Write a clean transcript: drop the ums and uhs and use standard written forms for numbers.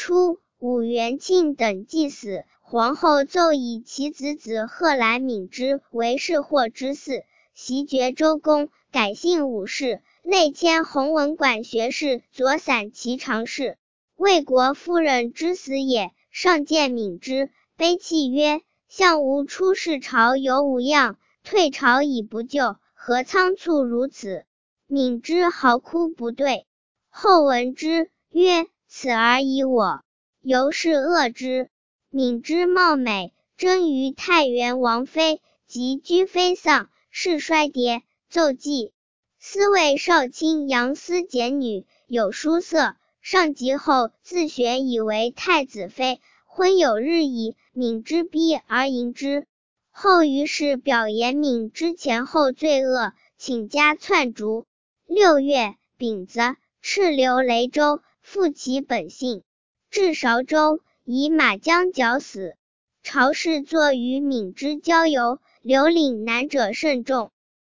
初，武元庆等既死，皇后奏以其子贺来敏之为世祸之嗣，袭爵周公，改姓武氏，内迁弘文馆学士，左散骑常侍。魏国夫人之死也，上见敏之，悲泣曰：相吾出仕朝有5样，退朝已不救，何仓促如此？敏之嚎哭不对。后闻之，曰：此儿已我。由是恶之。敏之貌美，争于太原王妃，及居妃丧，事衰跌，奏记。司谓少卿杨思简女，有书色，上及后自学以为太子妃，婚有日矣，敏之逼而迎之。后于是表言敏之前后罪恶，请加篡逐。6月，丙子，赤留雷州，复其本姓。至韶州，以马将绞死。朝士作与敏之交游，留岭南者甚众。